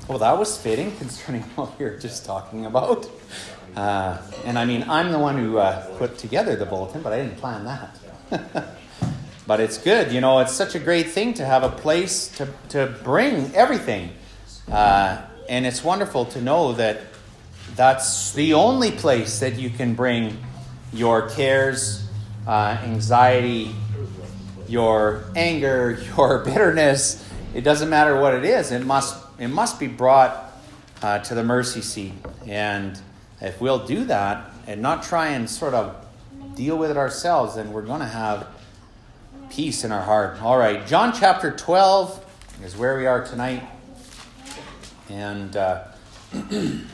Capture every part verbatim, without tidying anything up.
Well, that was fitting concerning what we were just talking about. Uh, and I mean, I'm the one who uh, put together the bulletin, but I didn't plan that. But it's good. You know, it's such a great thing to have a place to, to bring everything. Uh, and it's wonderful to know that that's the only place that you can bring your cares, uh, anxiety, your anger, your bitterness. It doesn't matter what it is. It must it must be brought uh, to the mercy seat. And if we'll do that and not try and sort of deal with it ourselves, then we're going to have peace in our heart. All right, John chapter twelve is where we are tonight. And uh, and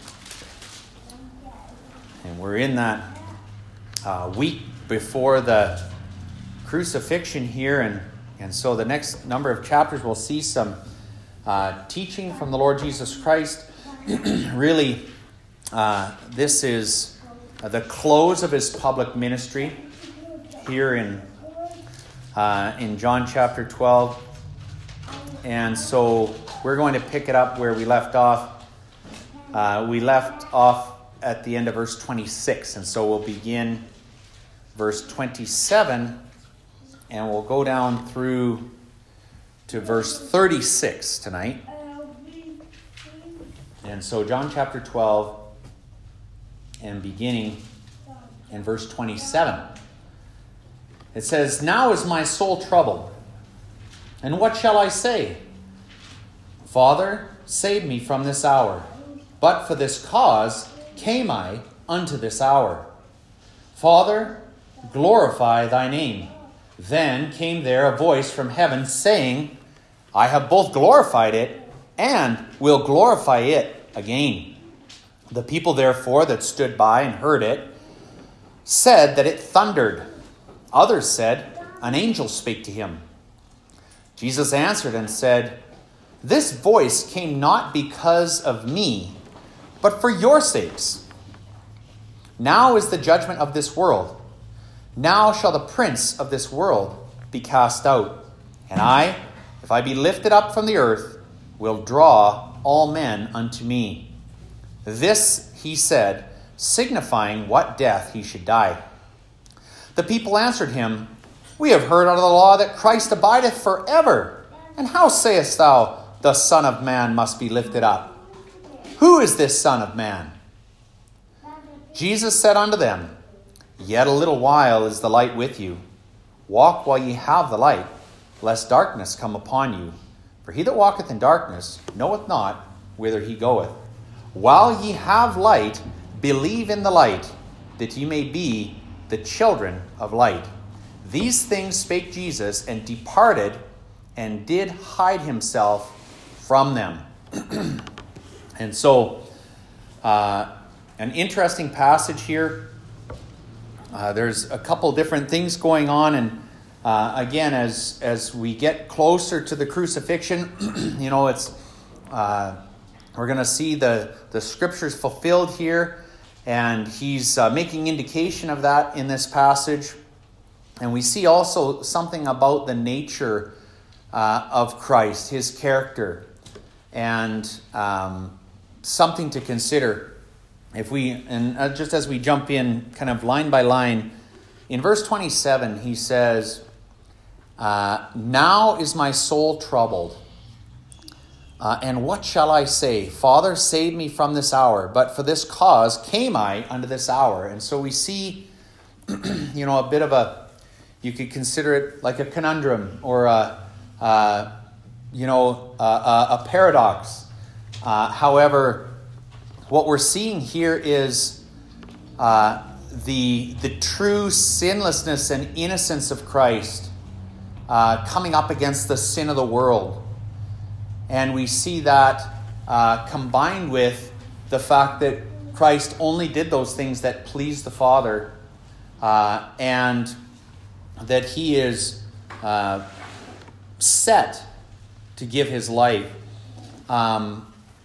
we're in that uh, week before the crucifixion here. And, and so the next number of chapters we'll see some uh, teaching from the Lord Jesus Christ. Really, uh, this is the close of his public ministry here in uh, in John chapter twelve. And so we're going to pick it up where we left off. Uh, we left off at the end of verse twenty-six. And so we'll begin verse twenty-seven. And we'll go down through to verse thirty-six tonight. And so John chapter twelve, and beginning in verse twenty-seven. It says, "Now is my soul troubled, and what shall I say? Father, save me from this hour. But for this cause came I unto this hour. Father, glorify thy name." Then came there a voice from heaven saying, "I have both glorified it and will glorify it again." The people therefore that stood by and heard it said that it thundered. Others said, "An angel spake to him." Jesus answered and said, "This voice came not because of me, but for your sakes. Now is the judgment of this world. Now shall the prince of this world be cast out. And I, if I be lifted up from the earth, will draw all men unto me." This he said, signifying what death he should die. The people answered him, "We have heard out of the law that Christ abideth forever. And how sayest thou, the Son of Man must be lifted up? Who is this Son of Man?" Jesus said unto them, "Yet a little while is the light with you. Walk while ye have the light, lest darkness come upon you. For he that walketh in darkness knoweth not whither he goeth. While ye have light, believe in the light, that ye may be the children of light." These things spake Jesus, and departed, and did hide himself from them. And so, uh, an interesting passage here. Uh, there's a couple different things going on, and uh, again, as as we get closer to the crucifixion, you know, it's uh, we're going to see the the scriptures fulfilled here, and he's uh, making indication of that in this passage. And we see also something about the nature uh, of Christ, his character, and um, something to consider. If we, and uh, just as we jump in kind of line by line, in verse twenty-seven, he says, uh, "Now is my soul troubled. Uh, and what shall I say? Father, save me from this hour. But for this cause came I unto this hour." And so we see, you know, a bit of a, you could consider it like a conundrum or a, uh, you know, a, a, a paradox. Uh, however, what we're seeing here is uh, the the true sinlessness and innocence of Christ uh, coming up against the sin of the world. And we see that uh, combined with the fact that Christ only did those things that pleased the Father, uh, and that he is uh, set to give his life. Um,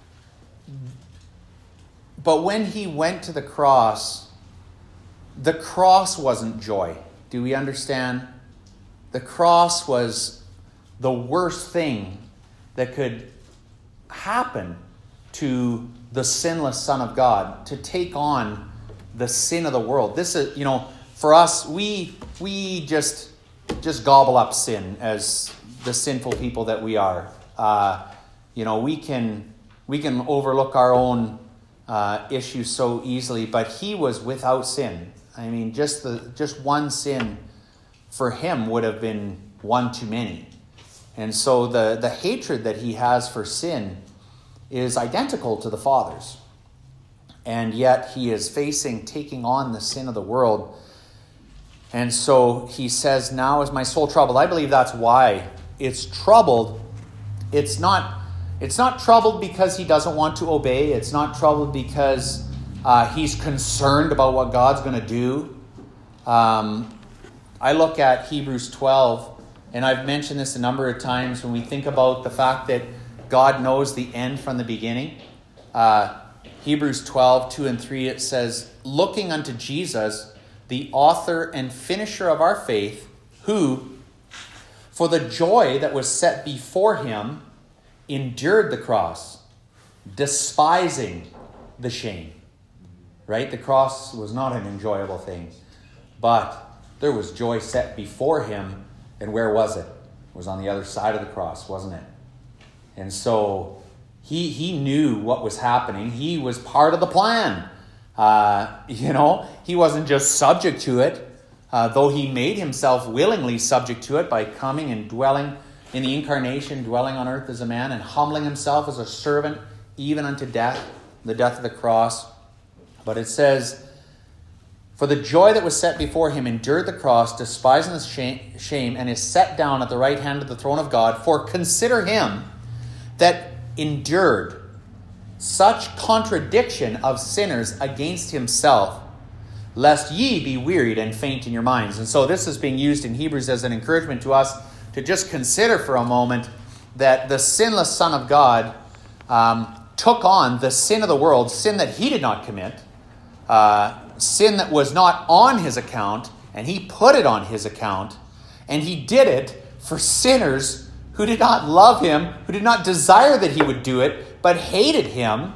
But when he went to the cross, the cross wasn't joy. Do we understand? The cross was the worst thing that could happen to the sinless Son of God, to take on the sin of the world. This is, you know, for us, we we just just gobble up sin as the sinful people that we are. Uh, you know, we can we can overlook our own uh, issues so easily, but he was without sin. I mean, just the just one sin for him would have been one too many. And so the, the hatred that he has for sin is identical to the Father's. And yet he is facing taking on the sin of the world. And so he says, now is my soul troubled. I believe that's why it's troubled. It's not, it's not troubled because he doesn't want to obey. It's not troubled because uh, he's concerned about what God's going to do. Um, I look at Hebrews twelve, and I've mentioned this a number of times when we think about the fact that God knows the end from the beginning. Uh, Hebrews twelve, two and three, it says, looking unto Jesus, the author and finisher of our faith, who, for the joy that was set before him, endured the cross, despising the shame. Right? The cross was not an enjoyable thing, but there was joy set before him. And where was it? It was on the other side of the cross, wasn't it? And so he he knew what was happening. He was part of the plan. Uh, you know, he wasn't just subject to it, uh, though he made himself willingly subject to it by coming and dwelling in the incarnation, dwelling on earth as a man and humbling himself as a servant, even unto death, the death of the cross. But it says, for the joy that was set before him endured the cross, despising the shame, and is set down at the right hand of the throne of God. For consider him that endured such contradiction of sinners against himself, lest ye be wearied and faint in your minds. And so this is being used in Hebrews as an encouragement to us to just consider for a moment that the sinless Son of God um, took on the sin of the world, sin that he did not commit, uh, sin that was not on his account, and he put it on his account, and he did it for sinners who did not love him, who did not desire that he would do it, but hated him,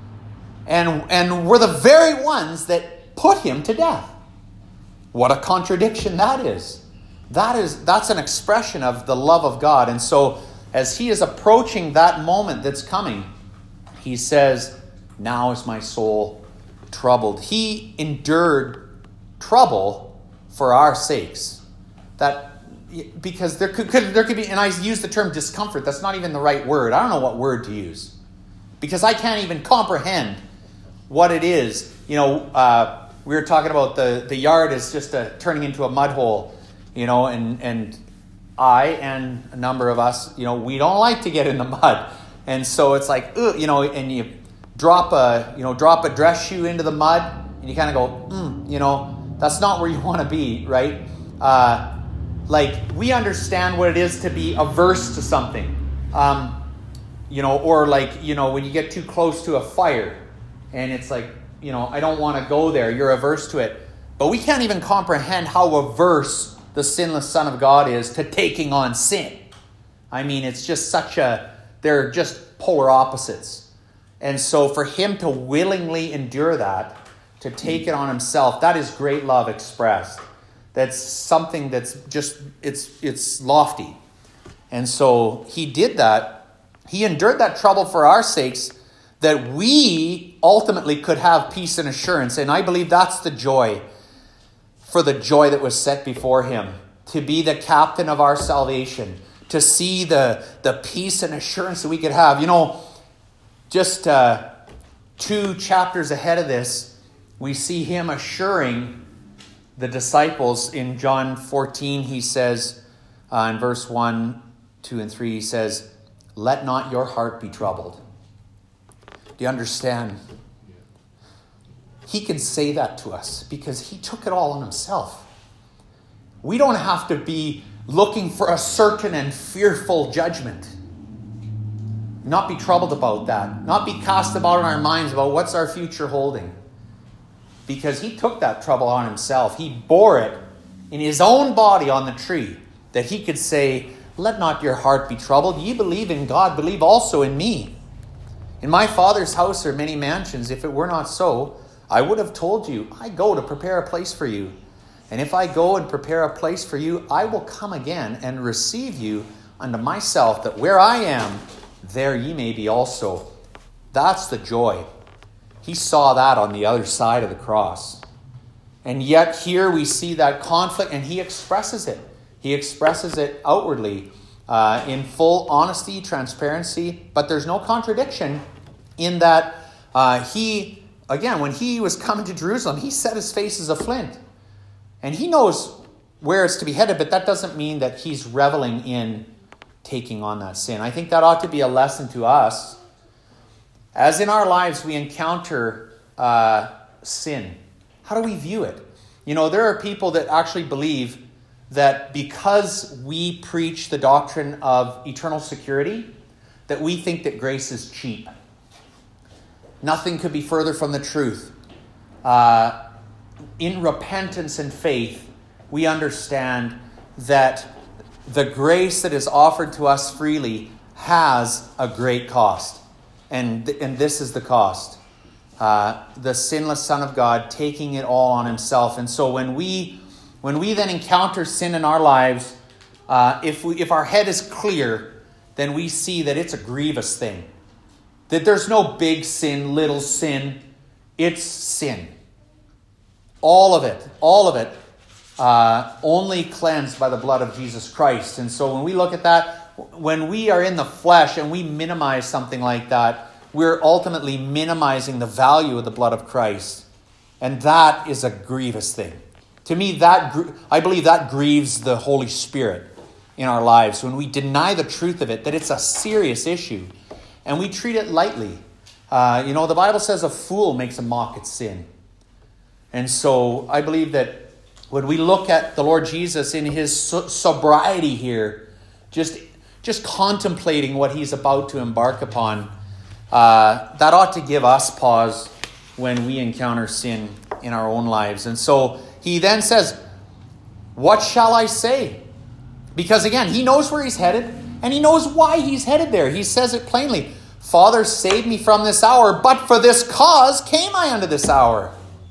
and, and were the very ones that put him to death. What a contradiction that is. That is that's an expression of the love of God. And so as he is approaching that moment that's coming, he says, now is my soul troubled. He endured trouble for our sakes. That because there could, could there could be, and I use the term discomfort. That's not even the right word. I don't know what word to use because I can't even comprehend what it is. You know, uh, we were talking about the the yard is just a, turning into a mud hole. You know, and and I and a number of us, you know, we don't like to get in the mud, and so it's like, ugh, you know, and you drop a, you know, drop a dress shoe into the mud, and you kind of go, mm, you know, that's not where you want to be, right? Uh, like, we understand what it is to be averse to something, um, you know, or like, you know, when you get too close to a fire, and it's like, you know, I don't want to go there, you're averse to it. But we can't even comprehend how averse the sinless Son of God is to taking on sin. I mean, it's just such a, they're just polar opposites. And so for him to willingly endure that, to take it on himself, that is great love expressed. That's something that's just, it's it's lofty. And so he did that. He endured that trouble for our sakes, that we ultimately could have peace and assurance. And I believe that's the joy, for the joy that was set before him, to be the captain of our salvation, to see the, the peace and assurance that we could have. You know, just uh, two chapters ahead of this, we see him assuring the disciples in John fourteen. He says, uh, in verse one, two, and three, he says, let not your heart be troubled. Do you understand? He can say that to us because he took it all on himself. We don't have to be looking for a certain and fearful judgment. Not be troubled about that. Not be cast about in our minds about what's our future holding. Because he took that trouble on himself. He bore it in his own body on the tree, that he could say, let not your heart be troubled. Ye believe in God, believe also in me. In my Father's house are many mansions. If it were not so, I would have told you, I go to prepare a place for you. And if I go and prepare a place for you, I will come again and receive you unto myself, that where I am, there ye may be also. That's the joy. He saw that on the other side of the cross. And yet here we see that conflict, and he expresses it. He expresses it outwardly uh, in full honesty, transparency, but there's no contradiction in that uh, he, again, when he was coming to Jerusalem, he set his face as a flint. And he knows where it's to be headed, but that doesn't mean that he's reveling in taking on that sin. I think that ought to be a lesson to us. As in our lives we encounter uh, sin, how do we view it? You know, there are people that actually believe that because we preach the doctrine of eternal security, that we think that grace is cheap. Nothing could be further from the truth. Uh, in repentance and faith, we understand that the grace that is offered to us freely has a great cost. And, and this is the cost. Uh, the sinless Son of God taking it all on himself. And so when we when we then encounter sin in our lives, uh, if we if our head is clear, then we see that it's a grievous thing. That there's no big sin, little sin. It's sin. All of it, all of it, uh, only cleansed by the blood of Jesus Christ. And so when we look at that, when we are in the flesh and we minimize something like that, we're ultimately minimizing the value of the blood of Christ. And that is a grievous thing. To me, that I believe that grieves the Holy Spirit in our lives when we deny the truth of it, that it's a serious issue. And we treat it lightly. Uh, you know, the Bible says a fool makes a mock at sin. And so I believe that when we look at the Lord Jesus in his so- sobriety here, just, just contemplating what he's about to embark upon, uh, that ought to give us pause when we encounter sin in our own lives. And so he then says, what shall I say? Because again, he knows where he's headed, and he knows why he's headed there. He says it plainly. Father, save me from this hour, but for this cause came I unto this hour.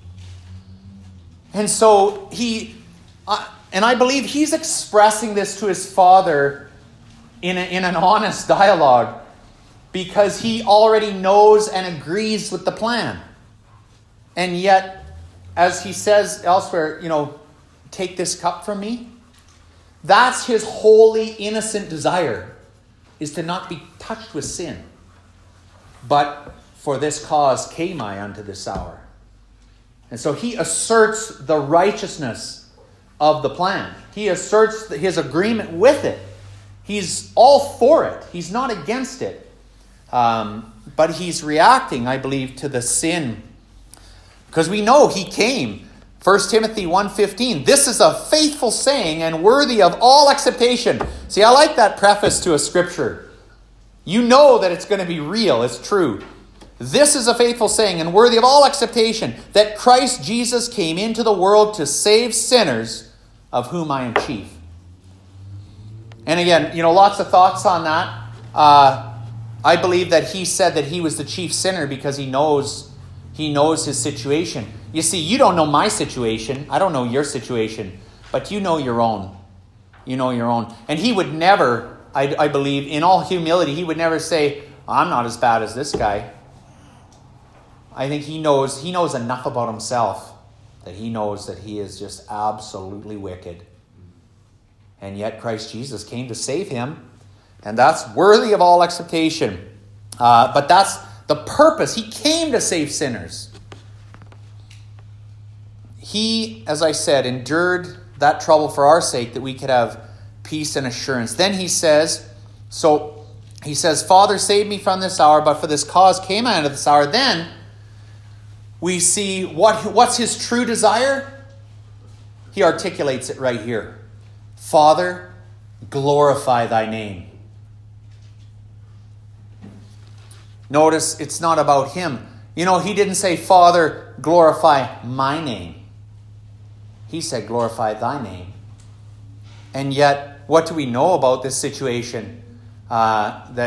And so he, uh, and I believe he's expressing this to his Father in, a, in an honest dialogue, because he already knows and agrees with the plan. And yet, as he says elsewhere, you know, take this cup from me. That's his holy, innocent desire, is to not be touched with sin. But for this cause came I unto this hour. And so he asserts the righteousness of the plan. He asserts his agreement with it. He's all for it. He's not against it. Um, but he's reacting, I believe, to the sin. Because we know he came. First Timothy one fifteen. This is a faithful saying and worthy of all acceptation. See, I like that preface to a scripture. You know that it's going to be real. It's true. This is a faithful saying and worthy of all acceptation, that Christ Jesus came into the world to save sinners, of whom I am chief. And again, you know, lots of thoughts on that. Uh, I believe that he said that he was the chief sinner because he knows he knows his situation. You see, you don't know my situation. I don't know your situation, but you know your own. You know your own. And he would never, I, I believe, in all humility, he would never say, I'm not as bad as this guy. I think he knows he knows enough about himself that he knows that he is just absolutely wicked. And yet Christ Jesus came to save him. And that's worthy of all acceptation. Uh, but that's the purpose. He came to save sinners. He, as I said, endured that trouble for our sake, that we could have peace and assurance. Then he says, so he says, Father, save me from this hour, but for this cause came I unto this hour. Then we see what, what's his true desire? He articulates it right here. Father, glorify thy name. Notice it's not about him. You know, he didn't say, Father, glorify my name. He said, glorify thy name. And yet, what do we know about this situation? Uh, that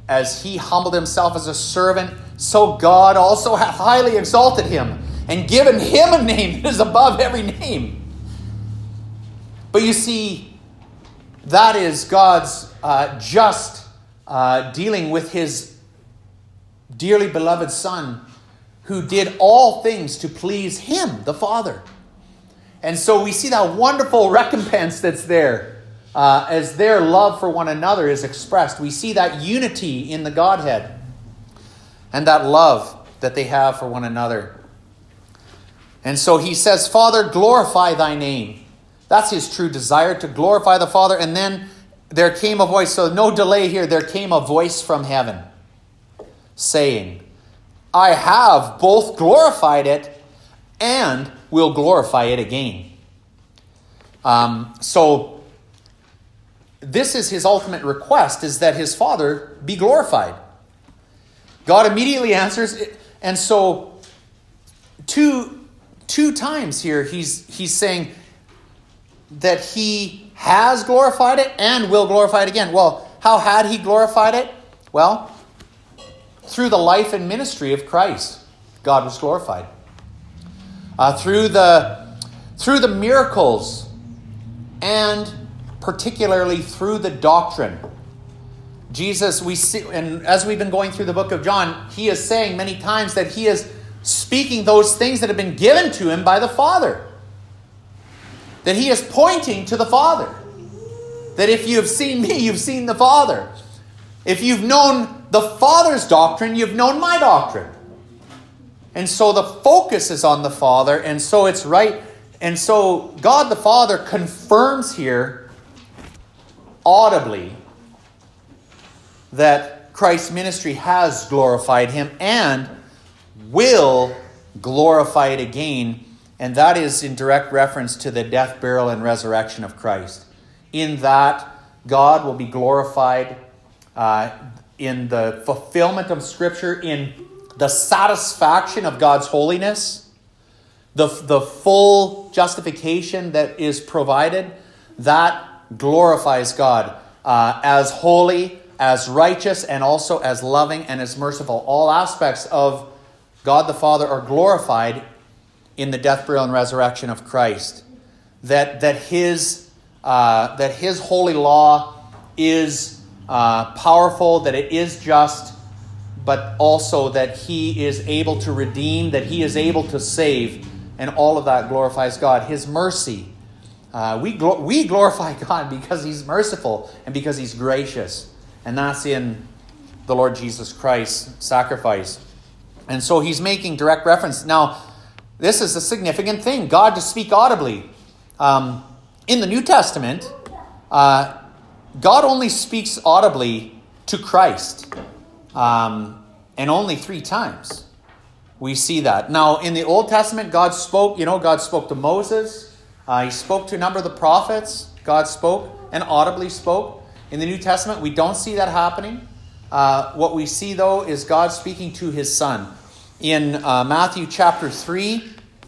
as he humbled himself as a servant, so God also hath highly exalted him and given him a name that is above every name. But you see, that is God's uh, just uh, dealing with his dearly beloved Son, who did all things to please him, the Father. And so we see that wonderful recompense that's there uh, as their love for one another is expressed. We see that unity in the Godhead and that love that they have for one another. And so he says, Father, glorify thy name. That's his true desire, to glorify the Father. And then there came a voice, so no delay here, there came a voice from heaven saying, I have both glorified it and will glorify it again. Um, so this is his ultimate request, is that his Father be glorified. God immediately answers, and so two, two times here he's, he's saying that he has glorified it and will glorify it again. Well, how had he glorified it? Well, through the life and ministry of Christ, God was glorified. Uh, through the through the miracles, and particularly through the doctrine. Jesus, we see, and as we've been going through the book of John, he is saying many times that he is speaking those things that have been given to him by the Father. That he is pointing to the Father. That if you have seen me, you've seen the Father. If you've known the Father's doctrine, you've known my doctrine. And so the focus is on the Father, and so it's right. And so God the Father confirms here audibly that Christ's ministry has glorified him and will glorify it again. And that is in direct reference to the death, burial, and resurrection of Christ. In that, God will be glorified uh, in the fulfillment of Scripture, in the satisfaction of God's holiness, the, the full justification that is provided, that glorifies God uh, as holy, as righteous, and also as loving and as merciful. All aspects of God the Father are glorified in the death, burial, and resurrection of Christ. That that his uh, that his holy law is uh, powerful, that it is just, but also that he is able to redeem, that he is able to save, and all of that glorifies God. His mercy, uh, we glo- we glorify God because he's merciful and because he's gracious, and that's in the Lord Jesus Christ's sacrifice. And so he's making direct reference. Now, this is a significant thing, God to speak audibly. Um, in the New Testament, uh, God only speaks audibly to Christ. Um, and only three times we see that. Now, in the Old Testament, God spoke, you know, God spoke to Moses. Uh, he spoke to a number of the prophets. God spoke and audibly spoke. In the New Testament, we don't see that happening. Uh, what we see, though, is God speaking to his Son. In uh, Matthew chapter three,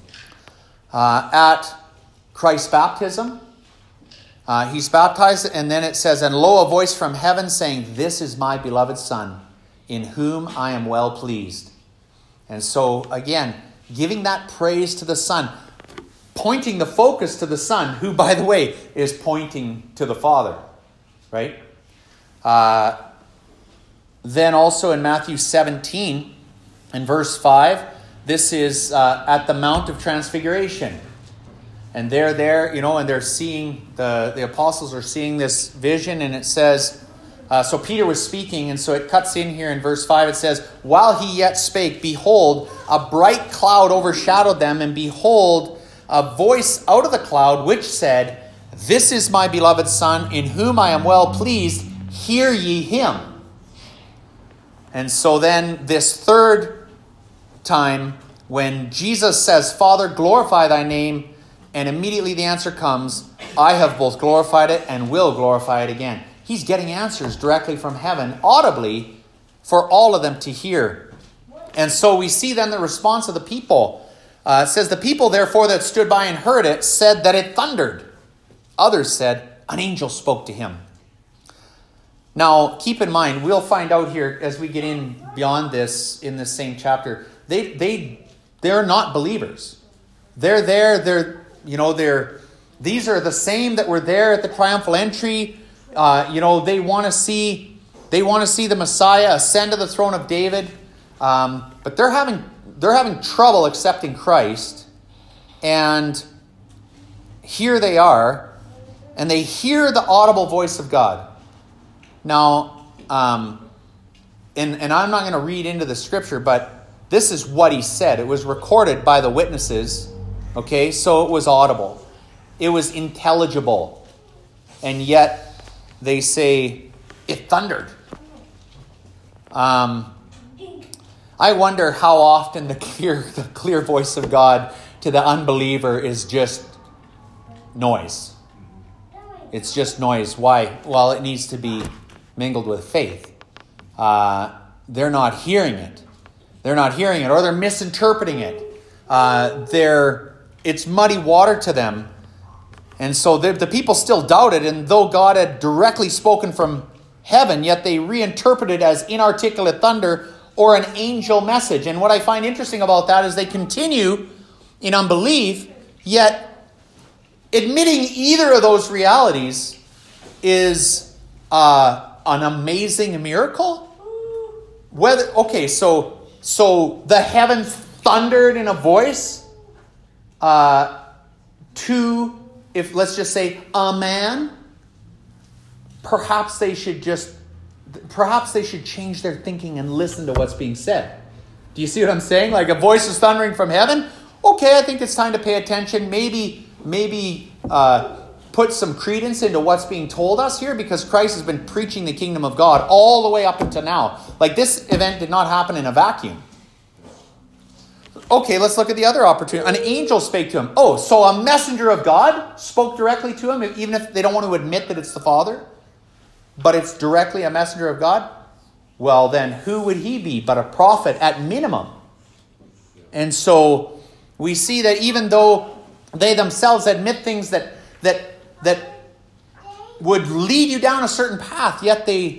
uh, at Christ's baptism, uh, he's baptized, and then it says, and lo, a voice from heaven saying, this is my beloved Son, in whom I am well pleased. And so, again, giving that praise to the Son, pointing the focus to the Son, who, by the way, is pointing to the Father, right? Uh, then also in Matthew seventeen, in verse five, this is uh, at the Mount of Transfiguration. And they're there, you know, and they're seeing, the, the apostles are seeing this vision, and it says, uh, so Peter was speaking, and so it cuts in here in verse five, it says, while he yet spake, behold, a bright cloud overshadowed them, and behold, a voice out of the cloud which said, this is my beloved Son, in whom I am well pleased, hear ye him. And so then this third time, when Jesus says, Father, glorify thy name, and immediately the answer comes, I have both glorified it and will glorify it again. He's getting answers directly from heaven, audibly, for all of them to hear. And so we see then the response of the people. Uh, it says, the people therefore that stood by and heard it said that it thundered. Others said, an angel spoke to him. Now, keep in mind, we'll find out here as we get in beyond this in this same chapter, they they they're not believers. They're there, they're, you know, they're these are the same that were there at the triumphal entry. Uh, you know, they want to see they want to see the Messiah ascend to the throne of David. Um, but they're having they're having trouble accepting Christ. And here they are, and they hear the audible voice of God. Now, um, and, and I'm not going to read into the scripture, but this is what he said. It was recorded by the witnesses, okay? So it was audible. It was intelligible. And yet, they say, it thundered. Um, I wonder how often the clear, the clear voice of God to the unbeliever is just noise. It's just noise. Why? Well, it needs to be mingled with faith. Uh, they're not hearing it. They're not hearing it, or they're misinterpreting it. Uh, they're it's muddy water to them, and so the people still doubted. And though God had directly spoken from heaven, yet they reinterpreted as inarticulate thunder or an angel message. And what I find interesting about that is they continue in unbelief, yet admitting either of those realities is uh, an amazing miracle. Whether okay, so so the heavens thundered in a voice uh, to, if let's just say, a man. Perhaps they should just, perhaps they should change their thinking and listen to what's being said. Do you see what I'm saying? Like a voice is thundering from heaven. Okay, I think it's time to pay attention. Maybe, maybe uh, put some credence into what's being told us here, because Christ has been preaching the kingdom of God all the way up until now. Like, this event did not happen in a vacuum. Okay, let's look at the other opportunity. An angel spake to him. Oh, so a messenger of God spoke directly to him, even if they don't want to admit that it's the Father, but it's directly a messenger of God? Well, then who would he be but a prophet at minimum? And so we see that even though they themselves admit things that that that would lead you down a certain path, yet they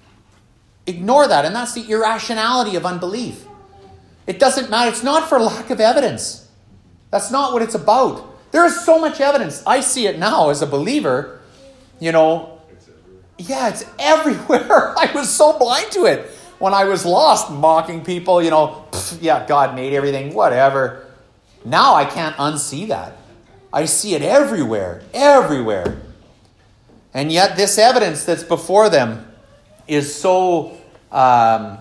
ignore that. And that's the irrationality of unbelief. It doesn't matter. It's not for lack of evidence. That's not what it's about. There is so much evidence. I see it now as a believer. You know, yeah, it's everywhere. I was so blind to it when I was lost, mocking people, you know, yeah, God made everything, whatever. Now I can't unsee that. I see it everywhere, everywhere. And yet this evidence that's before them is so, um,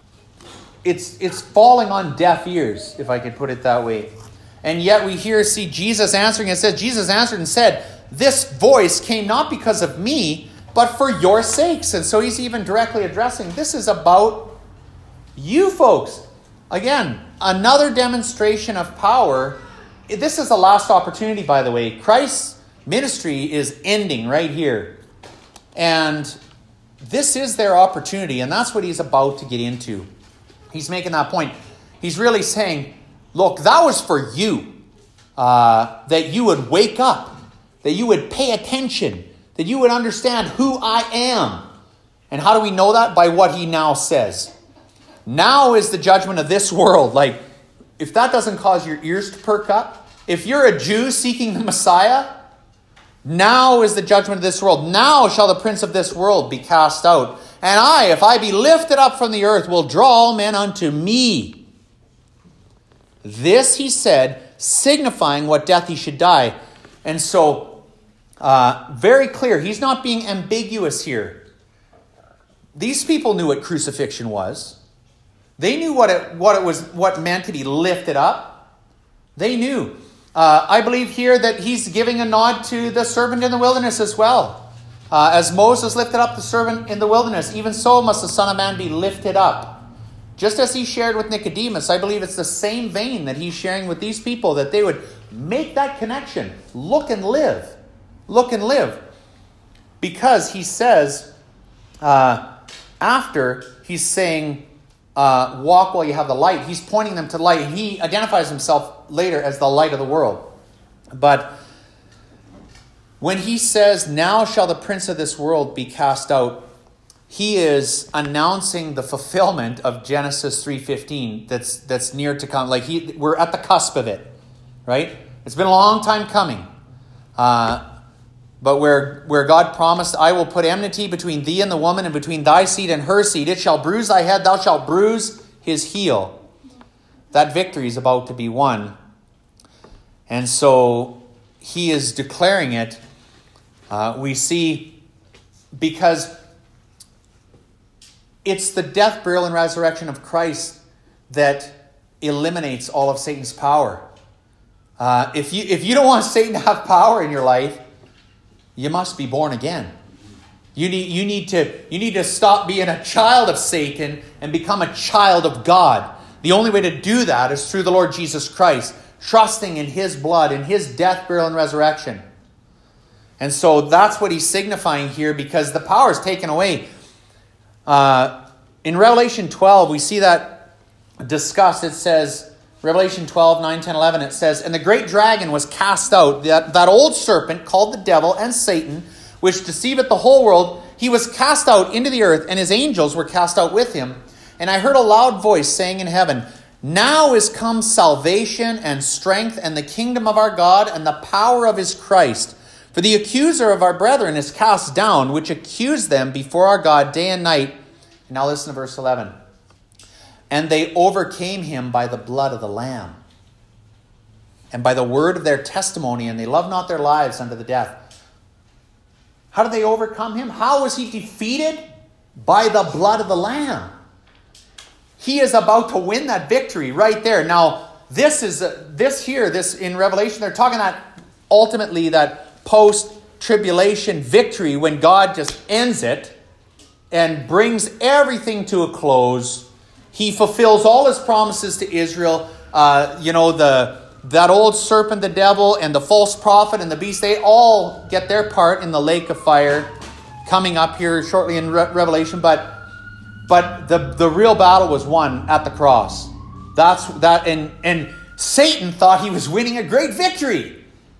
it's it's falling on deaf ears, if I could put it that way. And yet we hear, see Jesus answering. It says, Jesus answered and said, this voice came not because of me, but for your sakes. And so he's even directly addressing, this is about you folks. Again, another demonstration of power. This is the last opportunity, by the way. Christ's ministry is ending right here. And this is their opportunity, and that's what he's about to get into. He's making that point. He's really saying, look, that was for you. Uh, that you would wake up. That you would pay attention. That you would understand who I am. And how do we know that? By what he now says. Now is the judgment of this world. Like, if that doesn't cause your ears to perk up, if you're a Jew seeking the Messiah, now is the judgment of this world. Now shall the prince of this world be cast out. And I, if I be lifted up from the earth, will draw all men unto me. This he said, signifying what death he should die. And so, uh, very clear. He's not being ambiguous here. These people knew what crucifixion was. They knew what it what it was, what meant to be lifted up. They knew. Uh, I believe here that he's giving a nod to the servant in the wilderness as well. Uh, as Moses lifted up the servant in the wilderness, even so must the Son of Man be lifted up. Just as he shared with Nicodemus, I believe it's the same vein that he's sharing with these people, that they would make that connection. Look and live. Look and live. Because he says, uh, after he's saying, uh, walk while you have the light, he's pointing them to light. And he identifies himself later as the light of the world. But when he says, now shall the prince of this world be cast out, he is announcing the fulfillment of Genesis three fifteen that's that's near to come. Like he, we're at the cusp of it, right? It's been a long time coming. Uh, but where, where God promised, I will put enmity between thee and the woman, and between thy seed and her seed. It shall bruise thy head, thou shalt bruise his heel. That victory is about to be won. And so he is declaring it. Uh, we see, because it's the death, burial, and resurrection of Christ that eliminates all of Satan's power. Uh, if you if you don't want Satan to have power in your life, you must be born again. You need you need to you need to stop being a child of Satan and become a child of God. The only way to do that is through the Lord Jesus Christ, trusting in his blood, in his death, burial, and resurrection. And so that's what he's signifying here, because the power is taken away. Uh, in Revelation twelve, we see that discussed. It says, Revelation twelve, nine, ten, eleven, it says, and the great dragon was cast out, that, that old serpent called the devil and Satan, which deceiveth the whole world. He was cast out into the earth, and his angels were cast out with him. And I heard a loud voice saying in heaven, now is come salvation and strength and the kingdom of our God and the power of his Christ. For the accuser of our brethren is cast down, which accused them before our God day and night. And now listen to verse eleven. And they overcame him by the blood of the Lamb, and by the word of their testimony, and they loved not their lives unto the death. How did they overcome him? How was he defeated? By the blood of the Lamb. He is about to win that victory right there. Now, this is uh, this here, this in Revelation, they're talking that ultimately that post-tribulation victory when God just ends it and brings everything to a close. He fulfills all his promises to Israel. Uh, you know, the that old serpent, the devil, and the false prophet and the beast, they all get their part in the lake of fire coming up here shortly in Re- Revelation. But but the, the real battle was won at the cross. That's that, and and Satan thought he was winning a great victory.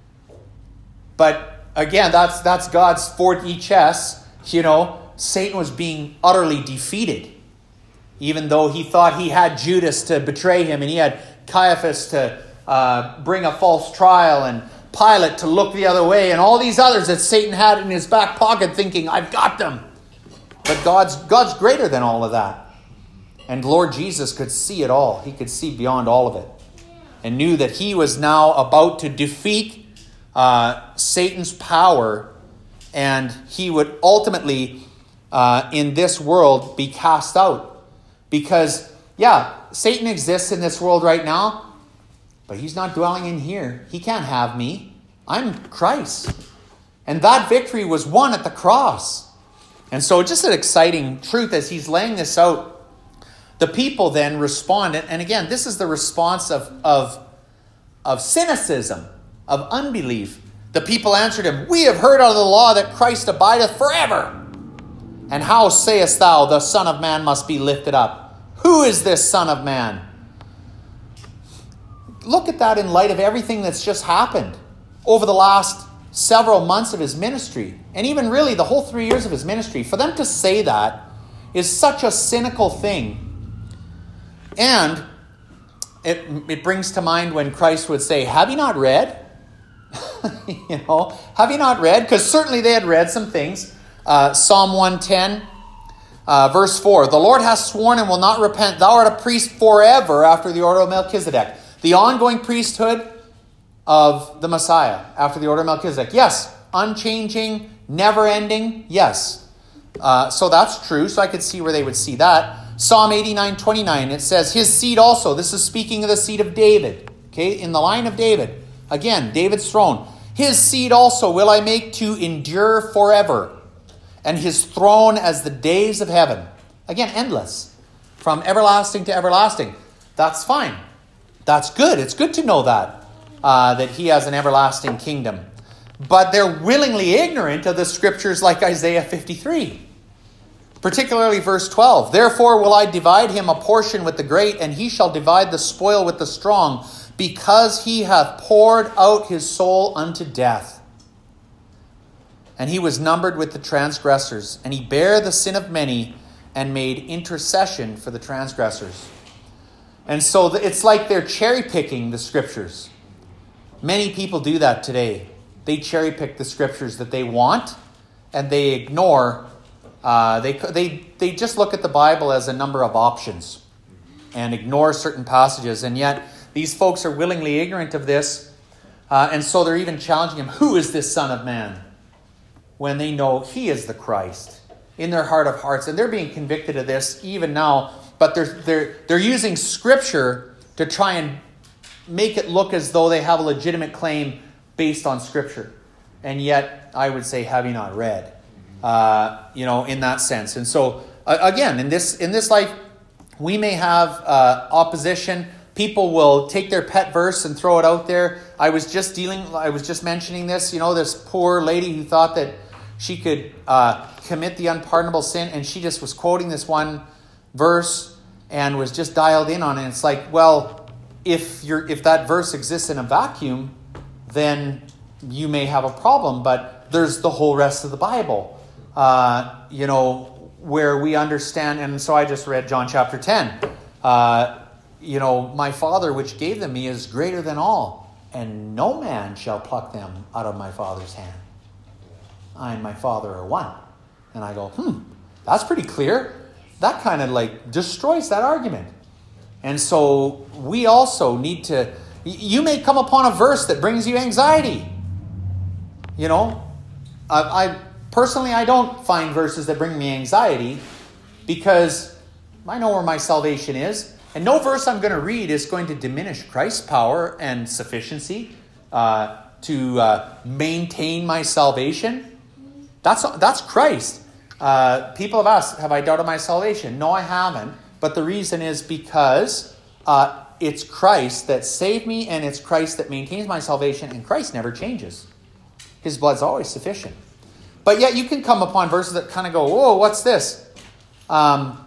But again, that's that's God's four D chess. You know, Satan was being utterly defeated. Even though he thought he had Judas to betray him, and he had Caiaphas to uh, bring a false trial, and Pilate to look the other way, and all these others that Satan had in his back pocket thinking, I've got them. But God's God's greater than all of that. And Lord Jesus could see it all. He could see beyond all of it. And knew that he was now about to defeat uh, Satan's power, and he would ultimately, uh, in this world, be cast out. Because, yeah, Satan exists in this world right now, but he's not dwelling in here. He can't have me. I'm Christ. And that victory was won at the cross. And so just an exciting truth as he's laying this out. The people then respond. And again, this is the response of, of, of cynicism, of unbelief. The people answered him, we have heard out of the law that Christ abideth forever. And how sayest thou, the Son of Man must be lifted up? Who is this Son of Man? Look at that in light of everything that's just happened over the last several months of his ministry. And even really the whole three years of his ministry. For them to say that is such a cynical thing. And it, it brings to mind when Christ would say, have you not read? you know, have you not read? Because certainly they had read some things. Uh, Psalm one ten, uh, verse four. The Lord hath sworn and will not repent. Thou art a priest forever after the order of Melchizedek. The ongoing priesthood of the Messiah after the order of Melchizedek. Yes, unchanging, never ending. Yes. Uh, so that's true. So I could see where they would see that. Psalm eighty-nine twenty-nine. It says, his seed also. This is speaking of the seed of David. Okay, in the line of David. Again, David's throne. His seed also will I make to endure forever, and his throne as the days of heaven. Again, endless. From everlasting to everlasting. That's fine. That's good. It's good to know that. Uh, that he has an everlasting kingdom. But they're willingly ignorant of the scriptures like Isaiah fifty-three. Particularly verse twelve. Therefore will I divide him a portion with the great, and he shall divide the spoil with the strong, because he hath poured out his soul unto death. and he was numbered with the transgressors, and he bare the sin of many and made intercession for the transgressors. And so it's like they're cherry-picking the scriptures. Many people do that today. They cherry-pick the scriptures that they want, and they ignore, uh, they, they, they just look at the Bible as a number of options and ignore certain passages. And yet, these folks are willingly ignorant of this, uh, and so they're even challenging him, who is this Son of Man? When they know he is the Christ in their heart of hearts. And they're being convicted of this even now, but they're, they're, they're using Scripture to try and make it look as though they have a legitimate claim based on Scripture. And yet, I would say, have you not read? Uh, you know, in that sense. And so, uh, again, in this in this life, we may have uh, opposition. People will take their pet verse and throw it out there. I was just dealing, I was just mentioning this, you know, this poor lady who thought that she could uh, commit the unpardonable sin, and she just was quoting this one verse and was just dialed in on it. And it's like, well, if you're if that verse exists in a vacuum, then you may have a problem. But there's the whole rest of the Bible, uh, you know, where we understand. And so I just read John chapter ten. Uh, you know, my Father which gave them me is greater than all, and no man shall pluck them out of my Father's hand. I and my Father are one. And I go, hmm, that's pretty clear. That kind of like destroys that argument. And so we also need to, you may come upon a verse that brings you anxiety. You know, I, I personally, I don't find verses that bring me anxiety because I know where my salvation is. And no verse I'm going to read is going to diminish Christ's power and sufficiency uh, to uh, maintain my salvation. That's that's Christ. Uh, people have asked, have I doubted my salvation? No, I haven't. But the reason is because uh, it's Christ that saved me, and it's Christ that maintains my salvation, and Christ never changes. His blood's always sufficient. But yet you can come upon verses that kind of go, whoa, what's this? Um,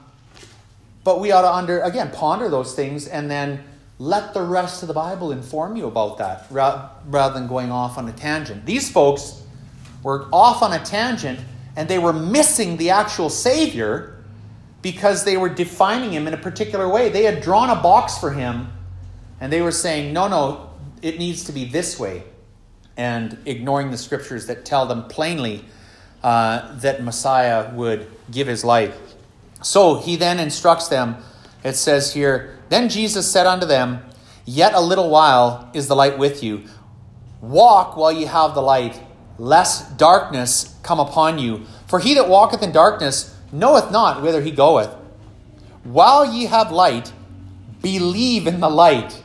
but we ought to, under again, ponder those things and then let the rest of the Bible inform you about that ra- rather than going off on a tangent. These folks were off on a tangent, and they were missing the actual Savior because they were defining him in a particular way. They had drawn a box for him, and they were saying, no, no, it needs to be this way, and ignoring the scriptures that tell them plainly uh, that Messiah would give his life. So he then instructs them. It says here, then Jesus said unto them, yet a little while is the light with you. Walk while ye have the light, lest darkness come upon you. For he that walketh in darkness knoweth not whither he goeth. While ye have light, believe in the light,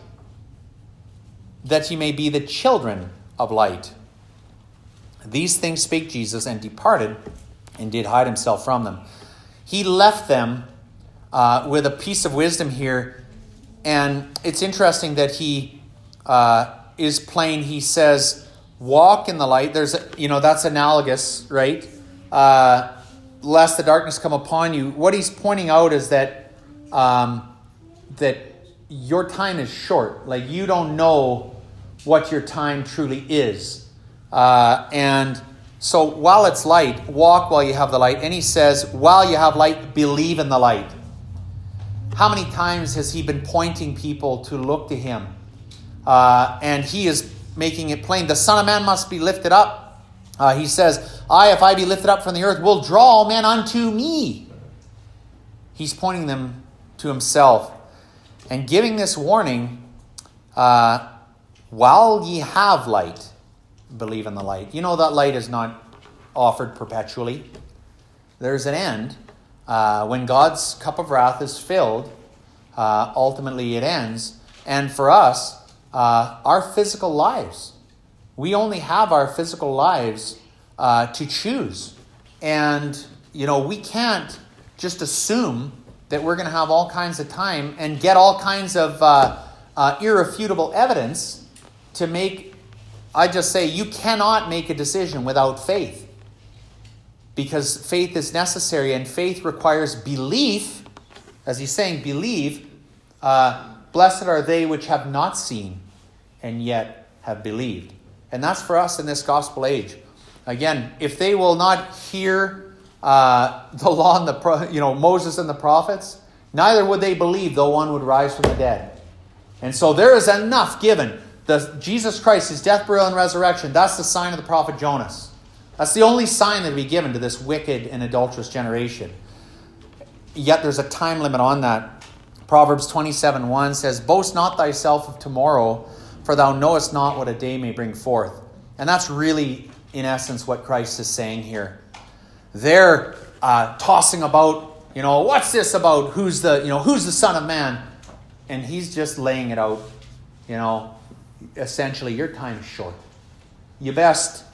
that ye may be the children of light. These things spake Jesus, and departed, and did hide himself from them. He left them uh, with a piece of wisdom here, and it's interesting that he uh, is plain. He says, walk in the light. There's, a, you know, that's analogous, right? Uh, lest the darkness come upon you. What he's pointing out is that um, that your time is short. Like, you don't know what your time truly is. Uh, and so while it's light, walk while you have the light. And he says, while you have light, believe in the light. How many times has he been pointing people to look to him? Uh, and he is making it plain. The Son of Man must be lifted up. Uh, he says, I, if I be lifted up from the earth, will draw all men unto me. He's pointing them to himself and giving this warning, uh, while ye have light, believe in the light. You know that light is not offered perpetually. There's an end. Uh, when God's cup of wrath is filled, uh, ultimately it ends. And for us, uh, our physical lives, we only have our physical lives uh, to choose. And, you know, we can't just assume that we're going to have all kinds of time and get all kinds of uh, uh, irrefutable evidence to make. I just say you cannot make a decision without faith, because faith is necessary, and faith requires belief. As he's saying, believe. Uh, Blessed are they which have not seen and yet have believed. And that's for us in this gospel age. Again, if they will not hear uh, the law and the pro- you know Moses and the prophets, neither would they believe though one would rise from the dead. And so there is enough given. The Jesus Christ, his death, burial, and resurrection, that's the sign of the prophet Jonas. That's the only sign that will be given to this wicked and adulterous generation. Yet there's a time limit on that. Proverbs twenty-seven one says, "Boast not thyself of tomorrow, for thou knowest not what a day may bring forth." And that's really, in essence, what Christ is saying here. They're uh, tossing about, you know, what's this about? Who's the, you know, who's the Son of Man? And he's just laying it out, you know, essentially, your time's short. You best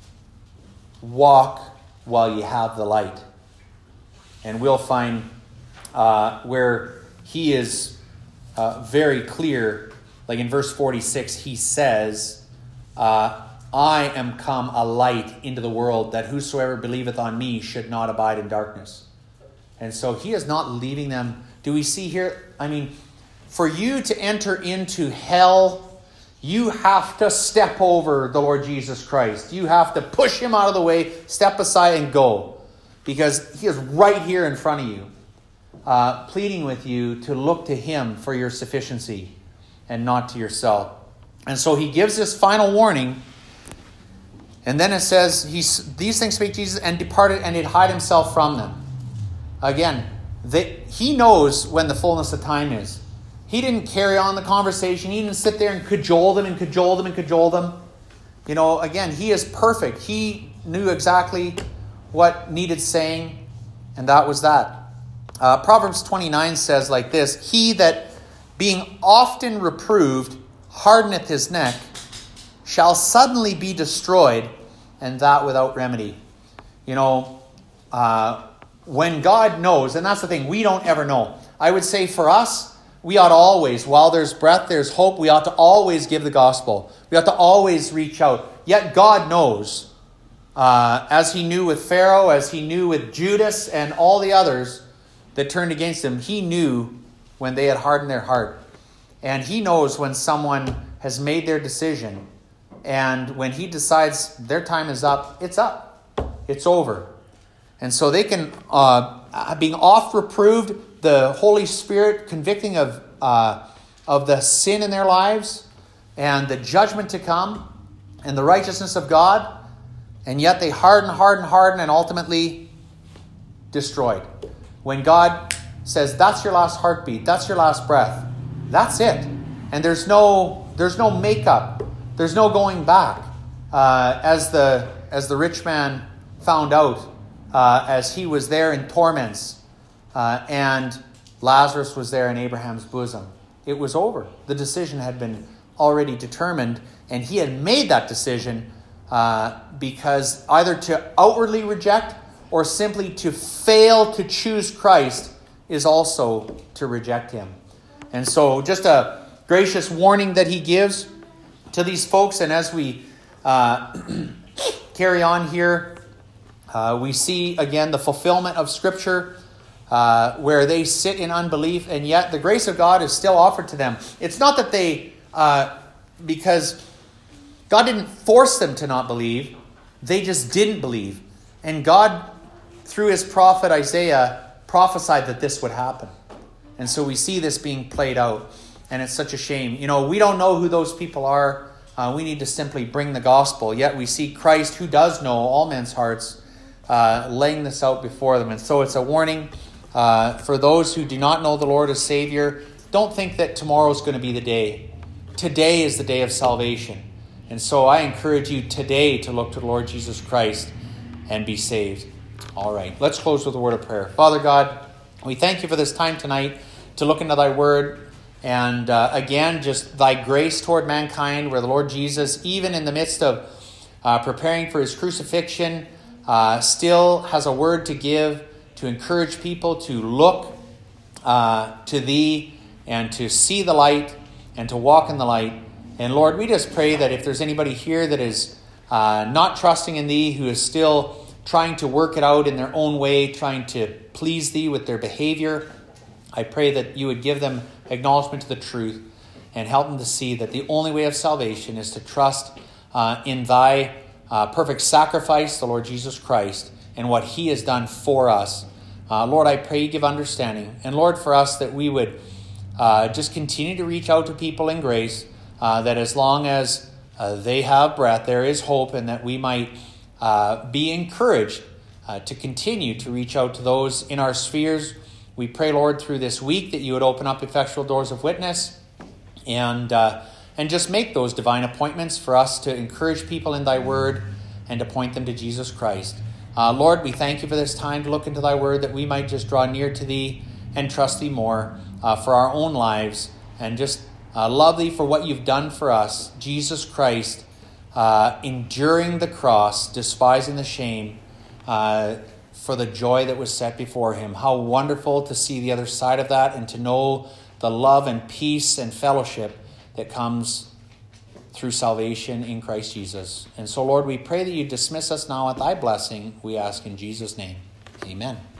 walk while you have the light. And we'll find uh, where he is uh, very clear, like in verse forty-six, he says, uh, I am come a light into the world, that whosoever believeth on me should not abide in darkness. And so he is not leaving them. Do we see here? I mean, for you to enter into hell, you have to step over the Lord Jesus Christ. You have to push him out of the way, step aside and go. Because he is right here in front of you, uh, pleading with you to look to him for your sufficiency and not to yourself. And so he gives this final warning. And then it says, he, these things spake Jesus and departed and did hide himself from them. Again, they, he knows when the fullness of time is. He didn't carry on the conversation. He didn't sit there and cajole them and cajole them and cajole them. You know, again, he is perfect. He knew exactly what needed saying, and that was that. Uh, Proverbs twenty-nine says like this, he that being often reproved hardeneth his neck shall suddenly be destroyed, and that without remedy. You know, uh, when God knows, and that's the thing, we don't ever know. I would say for us, we ought to always, while there's breath, there's hope, we ought to always give the gospel. We ought to always reach out. Yet God knows, uh, as he knew with Pharaoh, as he knew with Judas and all the others that turned against him, he knew when they had hardened their heart. And he knows when someone has made their decision, and when he decides their time is up, it's up. It's over. And so they can, uh, being oft reproved, the Holy Spirit convicting of uh, of the sin in their lives and the judgment to come and the righteousness of God, and yet they harden, harden, harden, and ultimately destroyed. When God says, that's your last heartbeat, that's your last breath, that's it. And there's no there's no makeup. There's no going back. Uh, as the as the rich man found out, uh, as he was there in torments, uh, and Lazarus was there in Abraham's bosom, it was over. The decision had been already determined, and he had made that decision uh, because either to outwardly reject or simply to fail to choose Christ is also to reject him. And so just a gracious warning that he gives to these folks. And as we uh, carry on here, uh, we see again the fulfillment of Scripture uh, where they sit in unbelief, and yet the grace of God is still offered to them. It's not that they, uh, because God didn't force them to not believe, they just didn't believe. And God, through his prophet Isaiah, prophesied that this would happen. And so we see this being played out. And it's such a shame. You know, we don't know who those people are. Uh, we need to simply bring the gospel. Yet we see Christ, who does know all men's hearts, uh, laying this out before them. And so it's a warning uh, for those who do not know the Lord as Savior. Don't think that tomorrow's going to be the day. Today is the day of salvation. And so I encourage you today to look to the Lord Jesus Christ and be saved. All right, let's close with a word of prayer. Father God, we thank you for this time tonight to look into thy word. And uh, again, just thy grace toward mankind, where the Lord Jesus, even in the midst of uh, preparing for his crucifixion, uh, still has a word to give, to encourage people to look uh, to thee and to see the light and to walk in the light. And Lord, we just pray that if there's anybody here that is uh, not trusting in thee, who is still trying to work it out in their own way, trying to please thee with their behavior, I pray that you would give them acknowledgement to the truth and help them to see that the only way of salvation is to trust uh, in thy uh, perfect sacrifice, the Lord Jesus Christ, and what he has done for us. Uh, Lord, I pray you give understanding. And Lord, for us that we would uh, just continue to reach out to people in grace, uh, that as long as uh, they have breath, there is hope, and that we might uh, be encouraged uh, to continue to reach out to those in our spheres. We pray, Lord, through this week that you would open up effectual doors of witness and uh, and just make those divine appointments for us to encourage people in thy word and to point them to Jesus Christ. Uh, Lord, we thank you for this time to look into thy word, that we might just draw near to thee and trust thee more uh, for our own lives, and just uh, love thee for what you've done for us. Jesus Christ, uh, enduring the cross, despising the shame, uh, for the joy that was set before him. How wonderful to see the other side of that, and to know the love and peace and fellowship that comes through salvation in Christ Jesus. And so, Lord, we pray that you dismiss us now with thy blessing. We ask in Jesus' name. Amen.